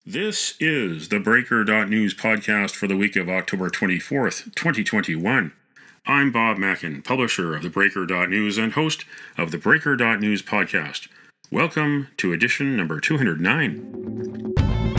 This is the Breaker.News podcast for the week of October 24th, 2021. I'm Bob Mackin, publisher of the Breaker.News and host of the Breaker.News podcast. Welcome to edition number 209.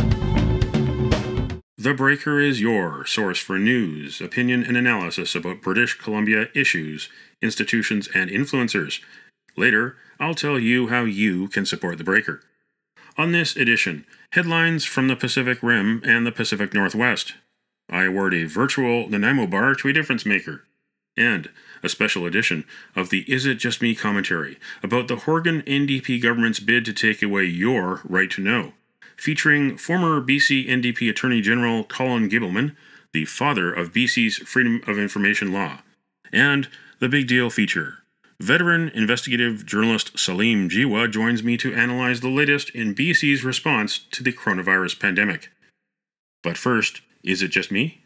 The Breaker is your source for news, opinion, and analysis about British Columbia issues, institutions, and influencers. Later, I'll tell you how you can support the Breaker. On this edition, headlines from the Pacific Rim and the Pacific Northwest. I award a virtual Nanaimo bar to a difference maker. And a special edition of the Is It Just Me commentary about the Horgan NDP government's bid to take away your right to know, featuring former BC NDP Attorney General Colin Gableman, the father of BC's Freedom of Information law, and the Big Deal feature. Veteran investigative journalist Salim Jiwa joins me to analyze the latest in BC's response to the coronavirus pandemic. But first, is it just me?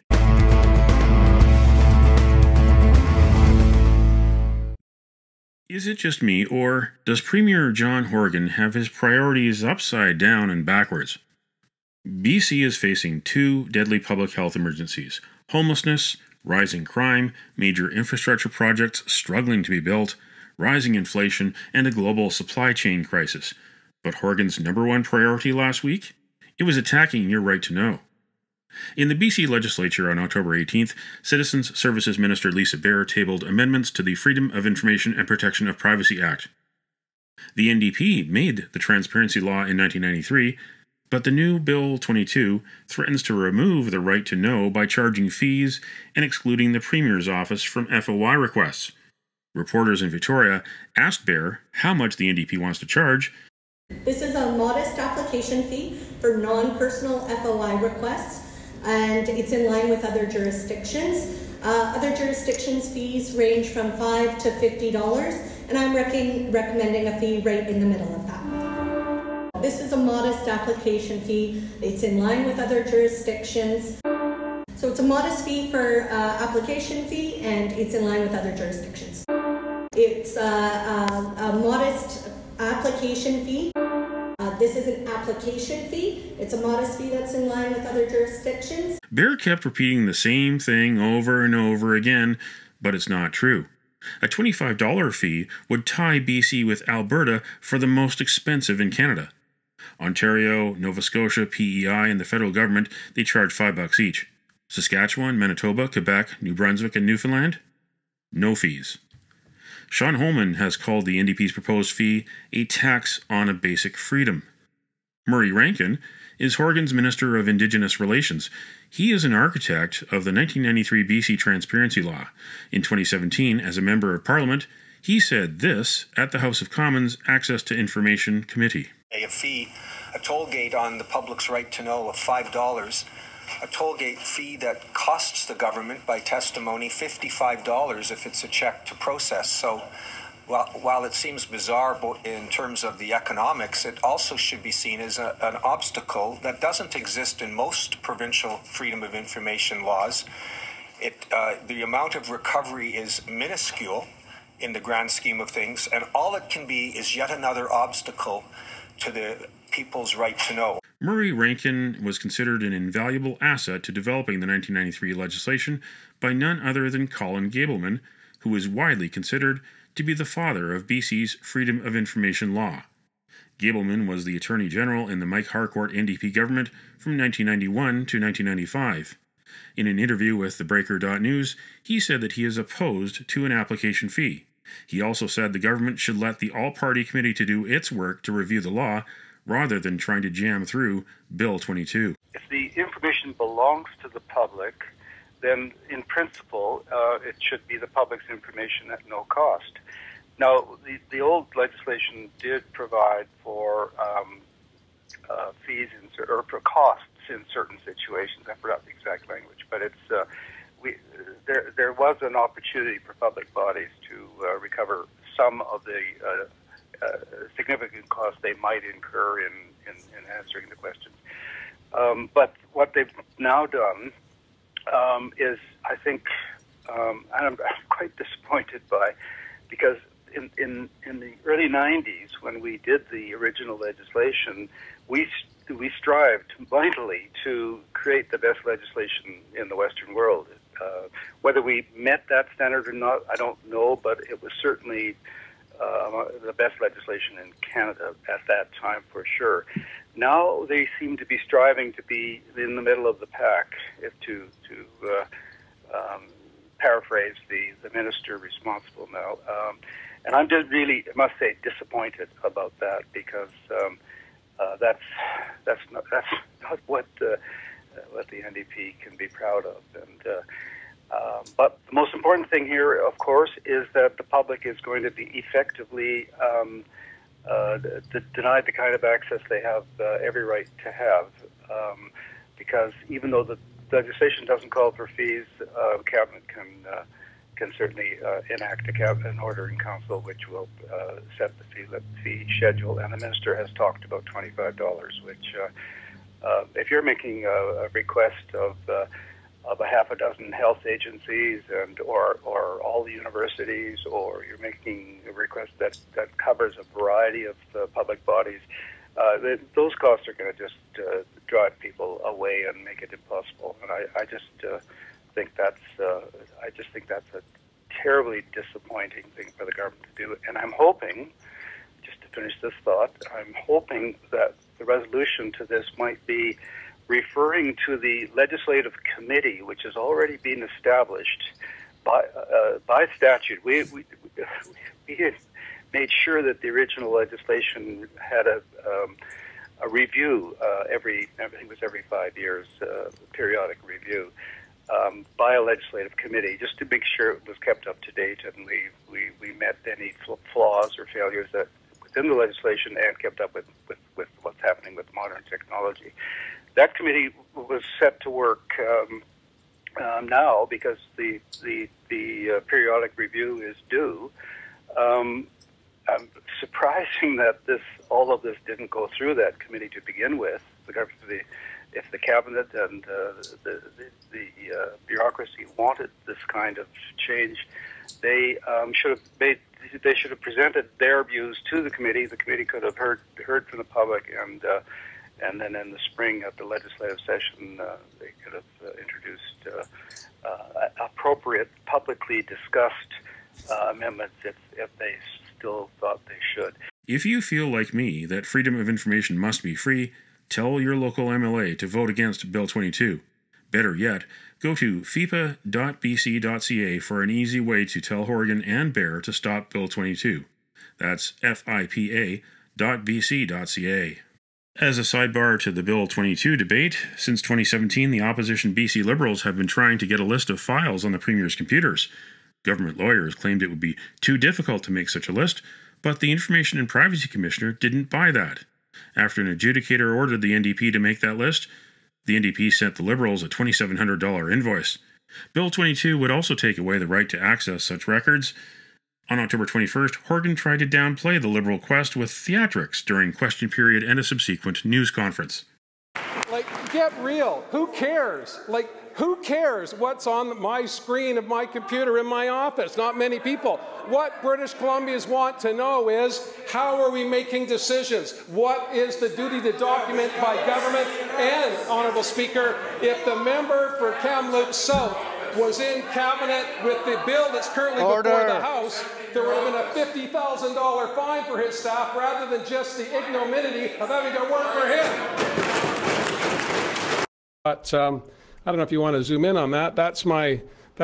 Is it just me, or does Premier John Horgan have his priorities upside down and backwards? BC is facing two deadly public health emergencies: homelessness, rising crime, major infrastructure projects struggling to be built, rising inflation, and a global supply chain crisis. But Horgan's number one priority last week? It was attacking your right to know. In the BC legislature on October 18th, Citizens Services Minister Lisa Bear tabled amendments to the Freedom of Information and Protection of Privacy Act. The NDP made the transparency law in 1993, but the new Bill 22 threatens to remove the right to know by charging fees and excluding the Premier's office from FOI requests. Reporters in Victoria asked Bear how much the NDP wants to charge. This is a modest application fee for non-personal FOI requests, and it's in line with other jurisdictions. Other jurisdictions' fees range from $5 to $50, and I'm recommending a fee right in the middle of that. This is a modest application fee. It's in line with other jurisdictions. So it's a modest fee for application fee, and it's in line with other jurisdictions. It's a modest application fee. This is an application fee. It's a modest fee that's in line with other jurisdictions. Bear kept repeating the same thing over and over again, but it's not true. A $25 fee would tie BC with Alberta for the most expensive in Canada. Ontario, Nova Scotia, PEI, and the federal government, they charge $5 each. Saskatchewan, Manitoba, Quebec, New Brunswick, and Newfoundland? No fees. Sean Holman has called the NDP's proposed fee a tax on a basic freedom. Murray Rankin is Horgan's Minister of Indigenous Relations. He is an architect of the 1993 BC Transparency Law. In 2017, as a Member of Parliament, he said this at the House of Commons Access to Information Committee. A fee, a toll gate on the public's right to know of $5, a toll gate fee that costs the government by testimony $55 if it's a check to process. So while it seems bizarre in terms of the economics, it also should be seen as an obstacle that doesn't exist in most provincial freedom of information laws. The amount of recovery is minuscule in the grand scheme of things, and all it can be is yet another obstacle to the people's right to know. Murray Rankin was considered an invaluable asset to developing the 1993 legislation by none other than Colin Gableman, who is widely considered to be the father of BC's Freedom of Information law. Gableman was the Attorney General in the Mike Harcourt NDP government from 1991 to 1995. In an interview with the Breaker.News, he said that he is opposed to an application fee. He also said the government should let the all-party committee to do its work to review the law, rather than trying to jam through Bill 22. If the information belongs to the public, then in principle, it should be the public's information at no cost. Now, the old legislation did provide for fees or for costs in certain situations. I forgot the exact language, but it's there was an opportunity for public bodies to recover some of the significant costs they might incur in answering the questions. But what they've now done is, I think, and I'm quite disappointed by, because in the early 90s, when we did the original legislation, we we strived mightily to create the best legislation in the Western world. Whether we met that standard or not, I don't know, but it was certainly the best legislation in Canada at that time for sure. Now they seem to be striving to be in the middle of the pack, if to paraphrase the minister responsible now. And I'm just really, I must say, disappointed about that, because that's not what the NDP can be proud of. And but the most important thing here, of course, is that the public is going to be effectively denied the kind of access they have every right to have, because even though the legislation doesn't call for fees, Cabinet can certainly enact an order in Council which will set the fee schedule, and the Minister has talked about $25, which if you're making a request of a half a dozen health agencies or all the universities, or you're making a request that covers a variety of public bodies, those costs are going to just drive people away and make it impossible. And I just think that's a terribly disappointing thing for the government to do. And I'm hoping, just to finish this thought, I'm hoping that the resolution to this might be referring to the legislative committee, which has already been established by statute. We had made sure that the original legislation had a review every 5 years, periodic review by a legislative committee, just to make sure it was kept up to date and we met any flaws or failures that within the legislation and kept up with what's happening with modern technology. That committee was set to work now because the periodic review is due. Surprising that all of this didn't go through that committee to begin with. If the Cabinet and the bureaucracy wanted this kind of change, they should have presented their views to the committee. The committee could have heard from the public, and then in the spring at the legislative session, they could have introduced appropriate, publicly discussed amendments if they still thought they should. If you feel like me that freedom of information must be free, tell your local MLA to vote against Bill 22. Better yet, go to fipa.bc.ca for an easy way to tell Horgan and Bear to stop Bill 22. That's fipa.bc.ca. As a sidebar to the Bill 22 debate, since 2017 the opposition BC Liberals have been trying to get a list of files on the Premier's computers. Government lawyers claimed it would be too difficult to make such a list, but the Information and Privacy Commissioner didn't buy that. After an adjudicator ordered the NDP to make that list, the NDP sent the Liberals a $2,700 invoice. Bill 22 would also take away the right to access such records. On October 21st, Horgan tried to downplay the Liberal quest with theatrics during question period and a subsequent news conference. Get real. Who cares? Who cares what's on my screen of my computer in my office? Not many people. What British Columbians want to know is, how are we making decisions? What is the duty to document by government? And, Honourable Speaker, if the member for Kamloops South was in Cabinet with the bill that's currently before the House, there would have been a $50,000 fine for his staff rather than just the ignominy of having to work for him. But I don't know if you want to zoom in on that. That's my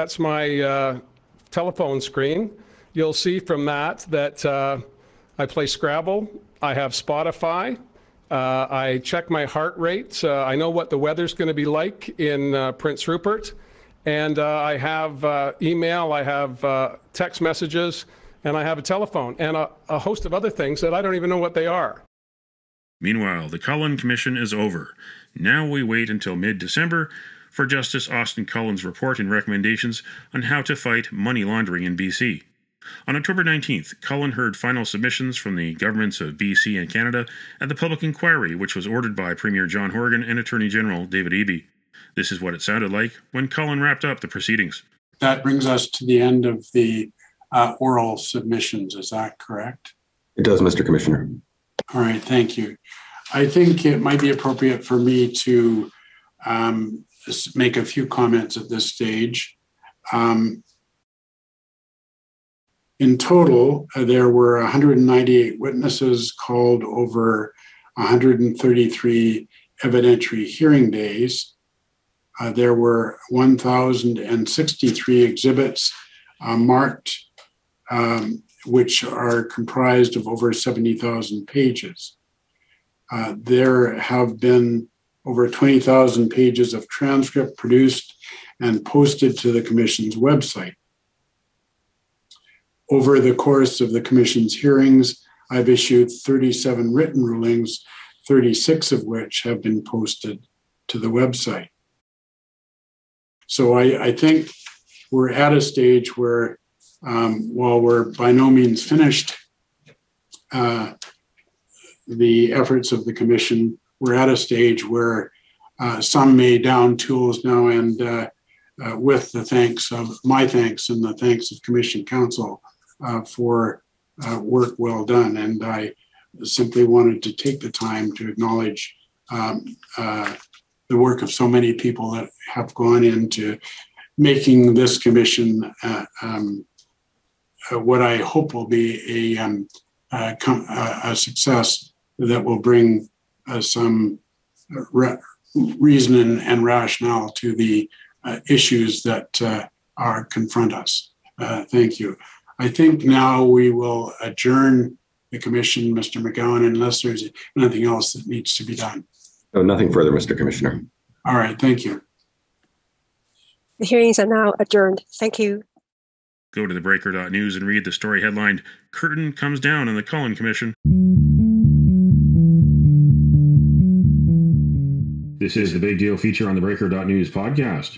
telephone screen. You'll see from that I play Scrabble. I have Spotify. I check my heart rate. I know what the weather's going to be like in Prince Rupert. And I have email, I have text messages, and I have a telephone, and a host of other things that I don't even know what they are. Meanwhile, the Cullen Commission is over. Now we wait until mid-December for Justice Austin Cullen's report and recommendations on how to fight money laundering in BC. On October 19th, Cullen heard final submissions from the governments of BC and Canada at the public inquiry, which was ordered by Premier John Horgan and Attorney General David Eby. This is what it sounded like when Cullen wrapped up the proceedings. That brings us to the end of the oral submissions. Is that correct? It does, Mr. Commissioner. All right, thank you. I think it might be appropriate for me to make a few comments at this stage. In total, there were 198 witnesses called over 133 evidentiary hearing days. There were 1,063 exhibits marked, which are comprised of over 70,000 pages. There have been over 20,000 pages of transcript produced and posted to the Commission's website. Over the course of the Commission's hearings, I've issued 37 written rulings, 36 of which have been posted to the website. So I think we're at a stage where, while we're by no means finished the efforts of the Commission, we're at a stage where some may down tools now, and with the thanks of my thanks and the thanks of Commission Council for work well done. And I simply wanted to take the time to acknowledge the work of so many people that have gone into making this Commission what I hope will be a success that will bring some reason and rationale to the issues that confront us. Thank you. I think now we will adjourn the Commission, Mr. McGowan, unless there's anything else that needs to be done. No, nothing further, Mr. Commissioner. All right, thank you. The hearings are now adjourned. Thank you. Go to thebreaker.news and read the story headlined, "Curtain Comes Down on the Cullen Commission." This is the Big Deal feature on the Breaker.news podcast.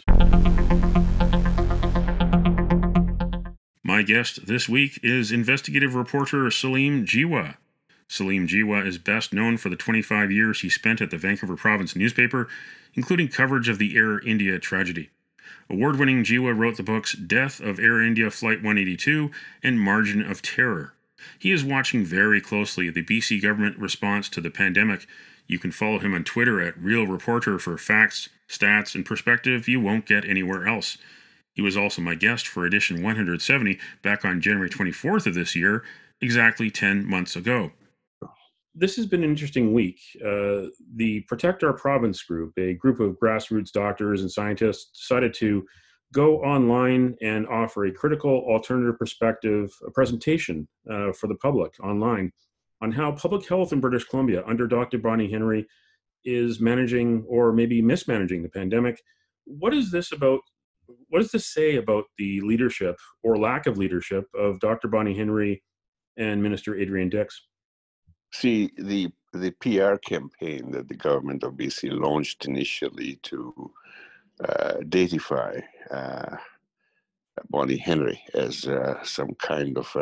My guest this week is investigative reporter Salim Jiwa. Salim Jiwa is best known for the 25 years he spent at the Vancouver Province newspaper, including coverage of the Air India tragedy. Award-winning Jiwa wrote the books Death of Air India Flight 182 and Margin of Terror. He is watching very closely the BC government response to the pandemic. You can follow him on Twitter at Real Reporter for facts, stats, and perspective you won't get anywhere else. He was also my guest for edition 170 back on January 24th of this year, exactly 10 months ago. This has been an interesting week. The Protect Our Province group, a group of grassroots doctors and scientists, decided to go online and offer a critical alternative perspective, a presentation for the public online on how public health in British Columbia under Dr. Bonnie Henry is managing or maybe mismanaging the pandemic. What is this about? What does this say about the leadership or lack of leadership of Dr. Bonnie Henry and Minister Adrian Dix? See, the PR campaign that the government of BC launched initially to deify Bonnie Henry as some kind of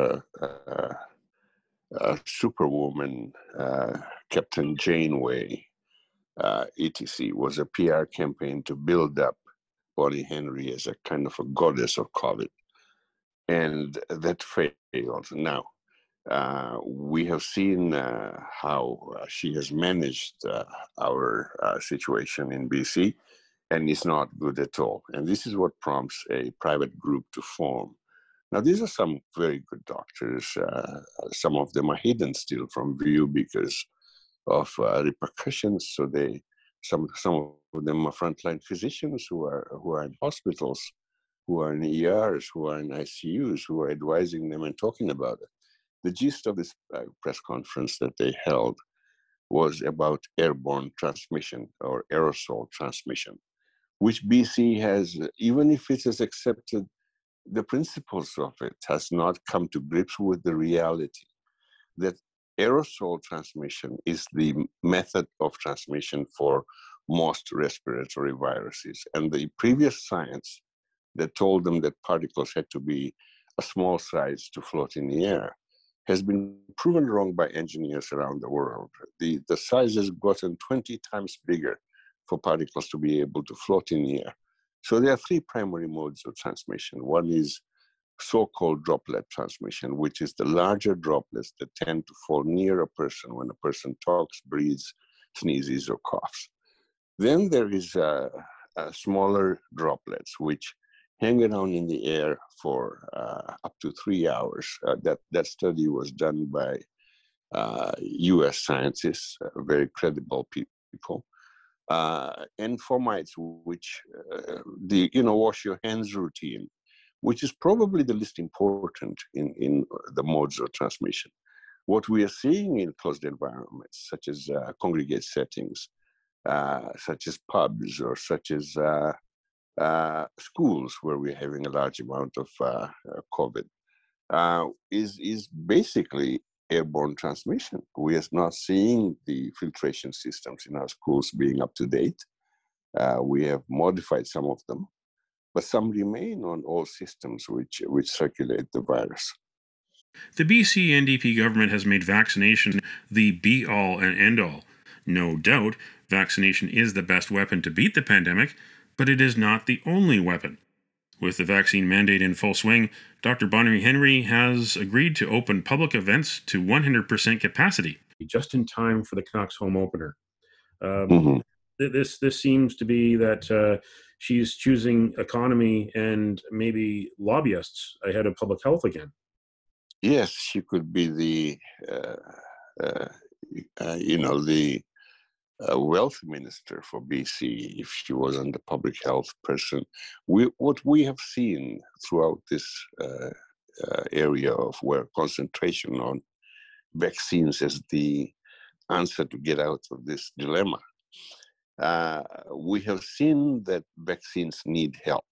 a superwoman, Captain Janeway, etc., was a PR campaign to build up Bonnie Henry as a kind of a goddess of COVID. And that failed. Now, we have seen how she has managed our situation in BC, and it's not good at all. And this is what prompts a private group to form. Now, these are some very good doctors. Some of them are hidden still from view because of repercussions. So some of them are frontline physicians who are in hospitals, who are in ERs, who are in ICUs, who are advising them and talking about it. The gist of this press conference that they held was about airborne transmission or aerosol transmission, which BC has, even if it has accepted the principles of it, has not come to grips with the reality that aerosol transmission is the method of transmission for most respiratory viruses. And the previous science that told them that particles had to be a small size to float in the air has been proven wrong by engineers around the world. The size has gotten 20 times bigger for particles to be able to float in the air. So there are three primary modes of transmission. One is so-called droplet transmission, which is the larger droplets that tend to fall near a person when a person talks, breathes, sneezes or coughs. Then there is smaller droplets which hang around in the air for up to 3 hours. That study was done by U.S. scientists, very credible people, and fomites, which the wash your hands routine, which is probably the least important in the modes of transmission. What we are seeing in closed environments, such as congregate settings, such as pubs or such as schools where we're having a large amount of COVID, is basically airborne transmission. We are not seeing the filtration systems in our schools being up to date. We have modified some of them, but some remain on all systems which circulate the virus. The BC NDP government has made vaccination the be-all and end-all. No doubt, vaccination is the best weapon to beat the pandemic, but it is not the only weapon. With the vaccine mandate in full swing, Dr. Bonnie Henry has agreed to open public events to 100% capacity, just in time for the Canucks home opener. This seems to be that she's choosing economy and maybe lobbyists ahead of public health again. Yes, she could be the wealth minister for BC if she wasn't a public health person. What we have seen throughout this area of where concentration on vaccines as the answer to get out of this dilemma, we have seen that vaccines need help.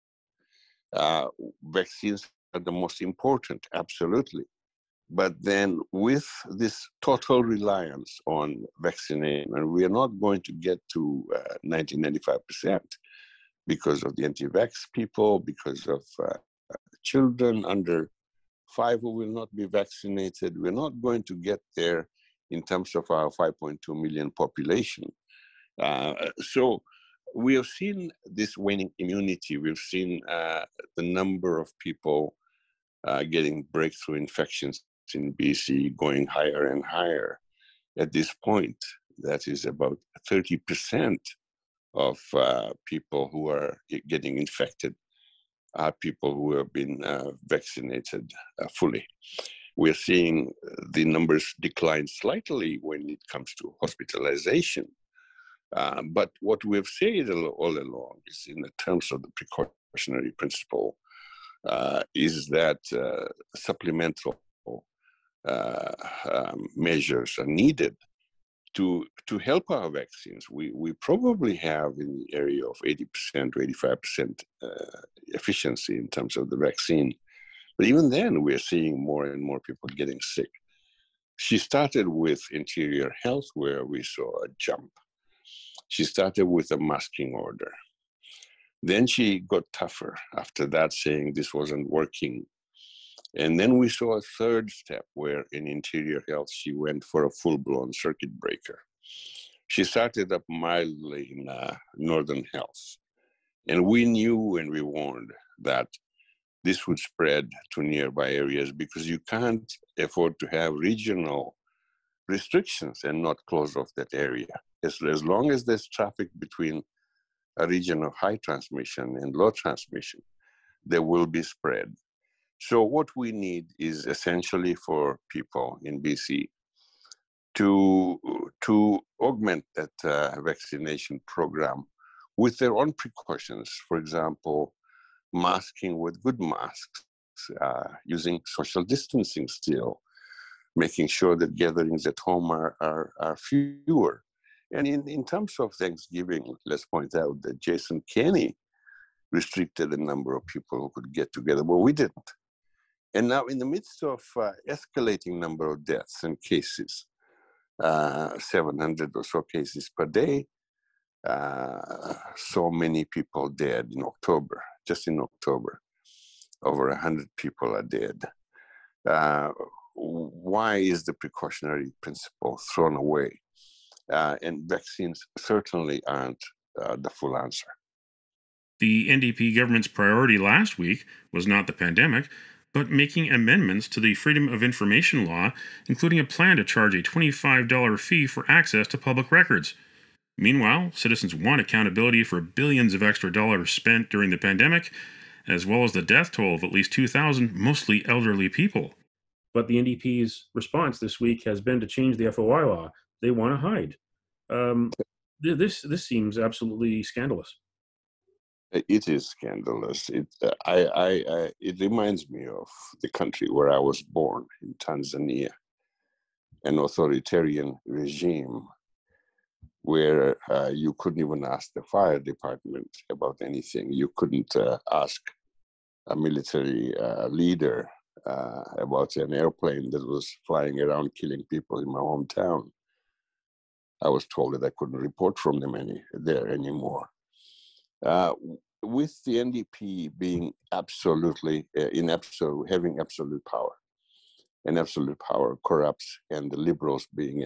Vaccines are the most important, absolutely. But then with this total reliance on vaccination, and we are not going to get to 90-95% because of the anti-vax people, because of children under 5 who will not be vaccinated. We're not going to get there in terms of our 5.2 million population. So we have seen this waning immunity. We've seen the number of people getting breakthrough infections in BC going higher and higher. At this point, that is about 30% of people who are getting infected are people who have been vaccinated fully. We're seeing the numbers decline slightly when it comes to hospitalization. But what we've said all along is in the terms of the precautionary principle, is that supplemental measures are needed to help our vaccines. We probably have in the area of 80% to 85% efficiency in terms of the vaccine. But even then, we're seeing more and more people getting sick. She started with interior health, where we saw a jump. She started with a masking order. Then she got tougher after that, saying this wasn't working. And then we saw a third step where in interior health, she went for a full-blown circuit breaker. She started up mildly in northern health. And we knew and we warned that this would spread to nearby areas because you can't afford to have regional restrictions and not close off that area. As long as there's traffic between a region of high transmission and low transmission, there will be spread. So what we need is essentially for people in BC to augment that vaccination program with their own precautions. For example, masking with good masks, using social distancing still, making sure that gatherings at home are fewer. And in terms of Thanksgiving, let's point out that Jason Kenney restricted the number of people who could get together, but we didn't. And now in the midst of escalating number of deaths and cases, 700 or so cases per day, so many people dead in October, just in October, over 100 people are dead. Why is the precautionary principle thrown away? And vaccines certainly aren't the full answer. The NDP government's priority last week was not the pandemic, but making amendments to the Freedom of Information Law, including a plan to charge a $25 fee for access to public records. Meanwhile, citizens want accountability for billions of extra dollars spent during the pandemic, as well as the death toll of at least 2,000 mostly elderly people. But the NDP's response this week has been to change the FOI law. They want to hide. This seems absolutely scandalous. It is scandalous. It reminds me of the country where I was born, in Tanzania, an authoritarian regime where you couldn't even ask the fire department about anything. You couldn't ask a military leader about an airplane that was flying around killing people in my hometown. I was told that I couldn't report from them there anymore. With the NDP being having absolute power, and absolute power corrupts, and the Liberals being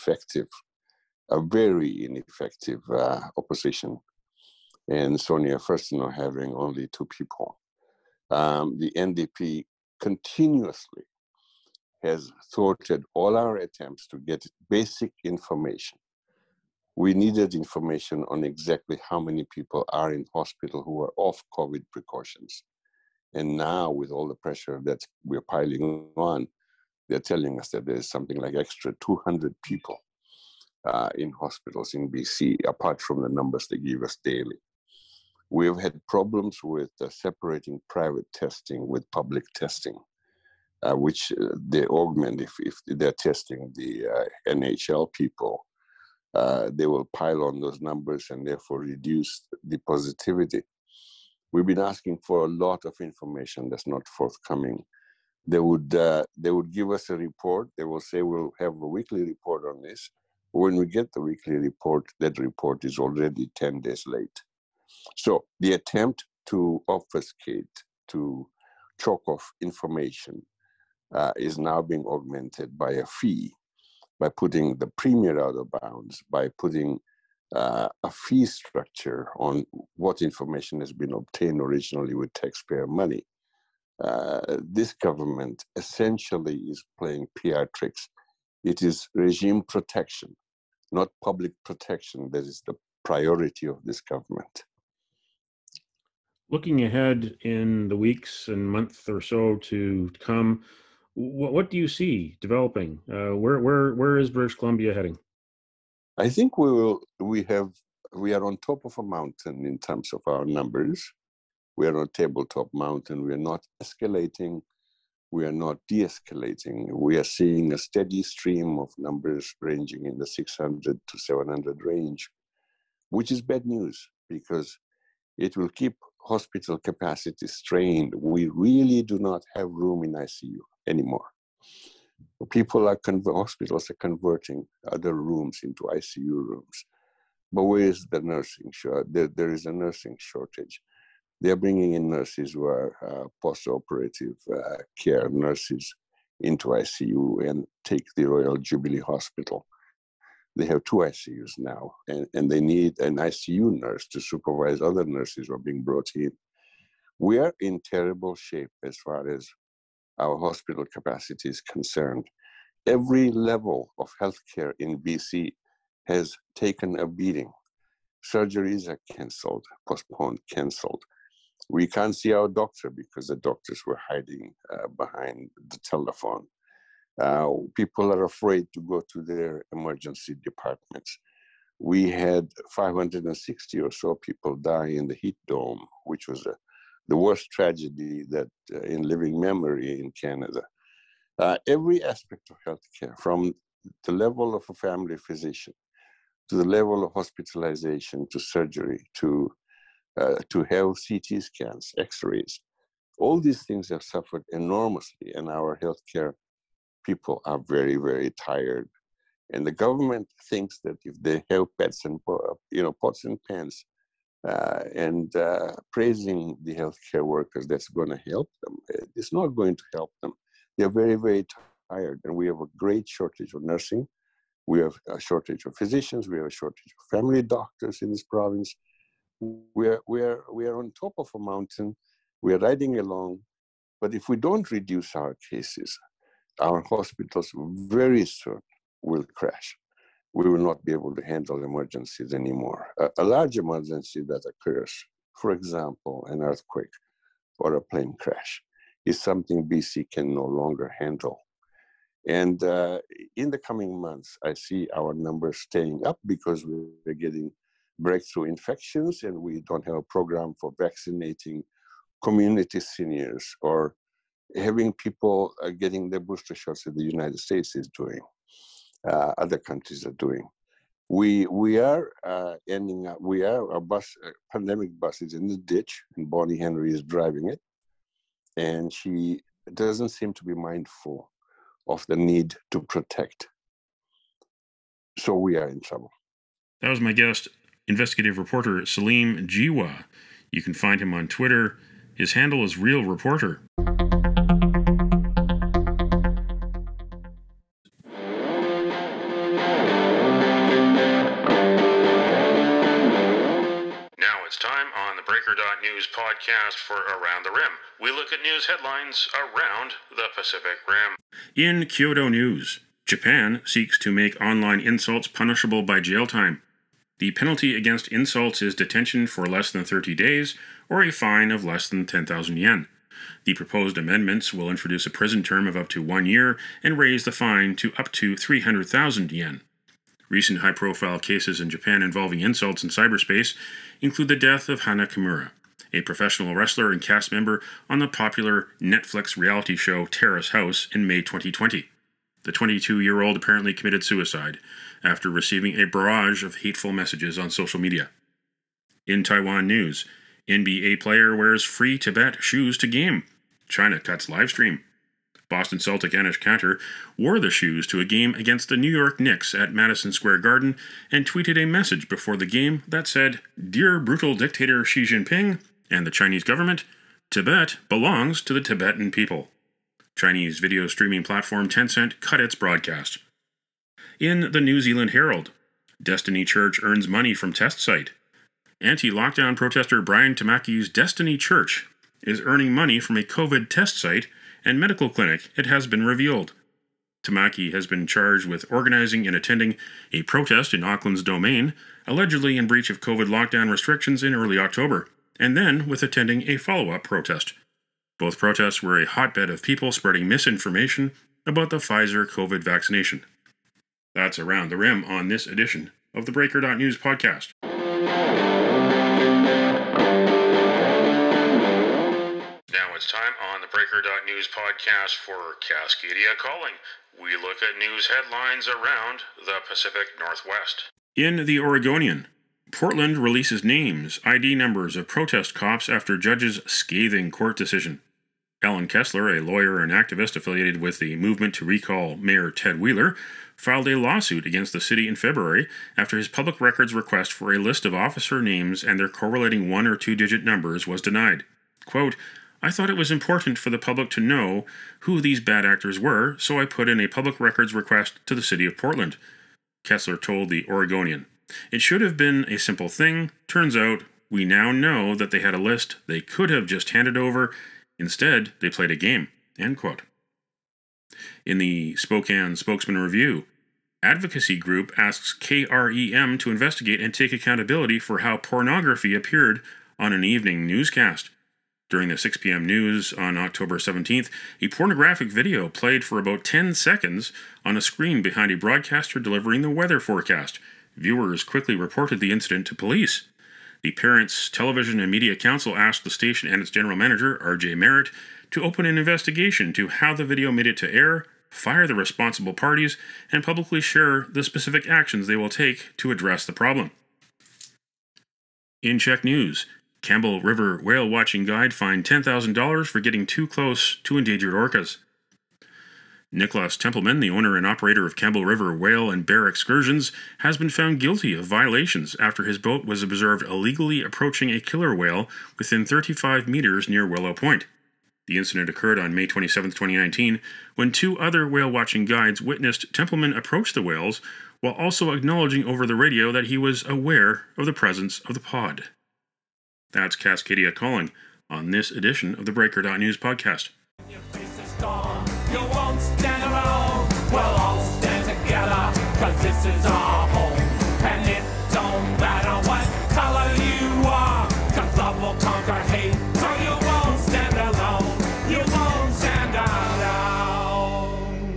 a very ineffective opposition, and Sonia Furstenau having only 2 people, the NDP continuously has thwarted all our attempts to get basic information. We needed information on exactly how many people are in hospital who are off COVID precautions. And now, with all the pressure that we're piling on, they're telling us that there's something like extra 200 people in hospitals in BC, apart from the numbers they give us daily. We've had problems with separating private testing with public testing, which they augment if they're testing the NHL people. They will pile on those numbers and therefore reduce the positivity. We've been asking for a lot of information that's not forthcoming. They would give us a report. They will say we'll have a weekly report on this. When we get the weekly report, that report is already 10 days late. So the attempt to obfuscate, to choke off information is now being augmented by a fee, by putting the premier out of bounds, by putting a fee structure on what information has been obtained originally with taxpayer money. This government essentially is playing PR tricks. It is regime protection, not public protection, that is the priority of this government. Looking ahead in the weeks and month or so to come, what do you see developing? Where is British Columbia heading? I think we are on top of a mountain in terms of our numbers. We are on a tabletop mountain. We are not escalating. We are not de-escalating. We are seeing a steady stream of numbers ranging in the 600 to 700 range, which is bad news because it will keep hospital capacity strained. We really do not have room in ICU anymore. Hospitals are converting other rooms into ICU rooms. But where is the nursing? There is a nursing shortage. They're bringing in nurses who are post-operative care nurses into ICU and take the Royal Jubilee Hospital. They have 2 ICUs now, and they need an ICU nurse to supervise other nurses who are being brought in. We are in terrible shape as far as our hospital capacity is concerned. Every level of healthcare in BC has taken a beating. Surgeries are canceled, postponed, canceled. We can't see our doctor because the doctors were hiding behind the telephone. People are afraid to go to their emergency departments. We had 560 or so people die in the heat dome, which was the worst tragedy that in living memory in Canada. Every aspect of healthcare, from the level of a family physician, to the level of hospitalization, to surgery, to have CT scans, X-rays, all these things have suffered enormously, and our healthcare people are very, very tired. And the government thinks that if they have pots and pans, and praising the healthcare workers, that's going to help them. It's not going to help them. They're very, very tired, and we have a great shortage of nursing. We have a shortage of physicians. We have a shortage of family doctors in this province. We are on top of a mountain. We are riding along, But if we don't reduce our cases, our hospitals very soon will crash. We will not be able to handle emergencies anymore. A large emergency that occurs, for example, an earthquake or a plane crash, is something BC can no longer handle. And in the coming months, I see our numbers staying up because we're getting breakthrough infections and we don't have a program for vaccinating community seniors or having people getting their booster shots that the United States is doing, other countries are doing. We are ending up, our pandemic bus is in the ditch and Bonnie Henry is driving it. And she doesn't seem to be mindful of the need to protect. So we are in trouble. That was my guest, investigative reporter Salim Jiwa. You can find him on Twitter. His handle is Real Reporter. Now it's time on the Breaker.News podcast for Around the Rim. We look at news headlines around the Pacific Rim. In Kyoto News, Japan seeks to make online insults punishable by jail time. The penalty against insults is detention for less than 30 days or a fine of less than 10,000 yen. The proposed amendments will introduce a prison term of up to 1 year and raise the fine to up to 300,000 yen. Recent high-profile cases in Japan involving insults in cyberspace include the death of Hana Kimura, a professional wrestler and cast member on the popular Netflix reality show Terrace House in May 2020. The 22-year-old apparently committed suicide after receiving a barrage of hateful messages on social media. In Taiwan news, NBA player wears free Tibet shoes to game. China cuts livestream. Boston Celtic Anish Kanter wore the shoes to a game against the New York Knicks at Madison Square Garden and tweeted a message before the game that said, "Dear brutal dictator Xi Jinping and the Chinese government, Tibet belongs to the Tibetan people." Chinese video streaming platform Tencent cut its broadcast. In the New Zealand Herald, Destiny Church earns money from test site. Anti-lockdown protester Brian Tamaki's Destiny Church is earning money from a COVID test site and medical clinic, it has been revealed. Tamaki has been charged with organizing and attending a protest in Auckland's Domain, allegedly in breach of COVID lockdown restrictions in early October, and then with attending a follow-up protest. Both protests were a hotbed of people spreading misinformation about the Pfizer COVID vaccination. That's Around the Rim on this edition of the Breaker.News podcast. Now it's time on the Breaker.News podcast for Cascadia Calling. We look at news headlines around the Pacific Northwest. In the Oregonian, Portland releases names, ID numbers of protest cops after judge's scathing court decision. Alan Kessler, a lawyer and activist affiliated with the movement to recall Mayor Ted Wheeler, filed a lawsuit against the city in February after his public records request for a list of officer names and their correlating 1- or 2-digit numbers was denied. Quote, "I thought it was important for the public to know who these bad actors were, so I put in a public records request to the city of Portland," Kessler told the Oregonian. "It should have been a simple thing. Turns out, we now know that they had a list they could have just handed over. Instead, they played a game." End quote. In the Spokane Spokesman Review, advocacy group asks KREM to investigate and take accountability for how pornography appeared on an evening newscast. During the 6 p.m. news on October 17th, a pornographic video played for about 10 seconds on a screen behind a broadcaster delivering the weather forecast. Viewers quickly reported the incident to police. The Parents Television and Media Council asked the station and its general manager, R.J. Merritt, to open an investigation to how the video made it to air, fire the responsible parties, and publicly share the specific actions they will take to address the problem. In Czech news, Campbell River Whale Watching Guide fined $10,000 for getting too close to endangered orcas. Nicholas Templeman, the owner and operator of Campbell River Whale and Bear Excursions, has been found guilty of violations after his boat was observed illegally approaching a killer whale within 35 meters near Willow Point. The incident occurred on May 27, 2019, when 2 other whale-watching guides witnessed Templeman approach the whales while also acknowledging over the radio that he was aware of the presence of the pod. That's Cascadia Calling on this edition of the Breaker.News podcast. Your face is gone, you won't stand alone. We'll all stand together, cause this is our home. And it don't matter what color you are, cause love will conquer hate. So you won't stand alone, you won't stand alone.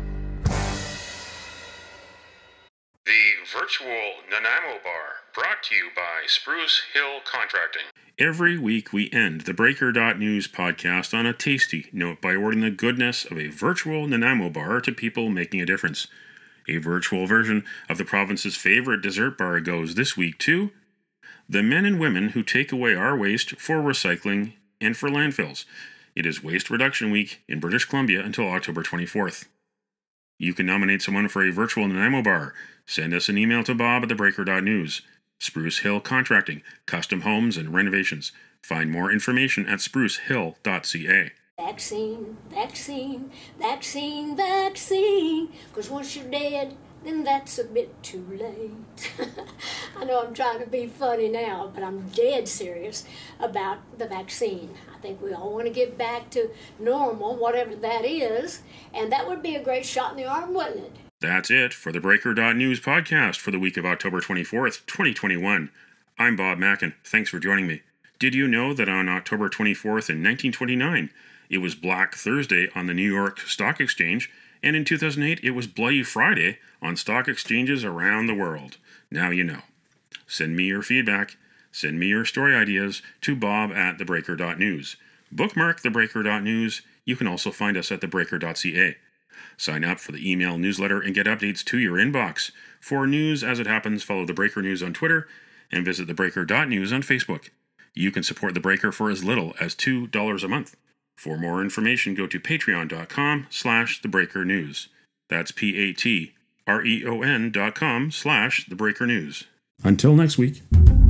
The virtual Nanaimo Bar, brought to you by Spruce Hill Contracting. Every week we end the Breaker.News podcast on a tasty note by awarding the goodness of a virtual Nanaimo bar to people making a difference. A virtual version of the province's favorite dessert bar goes this week to the men and women who take away our waste for recycling and for landfills. It is Waste Reduction Week in British Columbia until October 24th. You can nominate someone for a virtual Nanaimo bar. Send us an email to bob@thebreaker.news. Spruce Hill Contracting, custom homes and renovations. Find more information at sprucehill.ca. Vaccine, vaccine, vaccine, vaccine. Because once you're dead, then that's a bit too late. I know I'm trying to be funny now, but I'm dead serious about the vaccine. I think we all want to get back to normal, whatever that is, and that would be a great shot in the arm, wouldn't it? That's it for the Breaker.News podcast for the week of October 24th, 2021. I'm Bob Mackin. Thanks for joining me. Did you know that on October 24th in 1929, it was Black Thursday on the New York Stock Exchange, and in 2008, it was Bloody Friday on stock exchanges around the world? Now you know. Send me your feedback. Send me your story ideas to bob@thebreaker.news. Bookmark thebreaker.news. You can also find us at thebreaker.ca. Sign up for the email newsletter and get updates to your inbox. For news as it happens, follow The Breaker News on Twitter and visit thebreaker.news on Facebook. You can support The Breaker for as little as $2 a month. For more information, go to patreon.com/thebreakernews. That's patreon.com/thebreakernews. Until next week.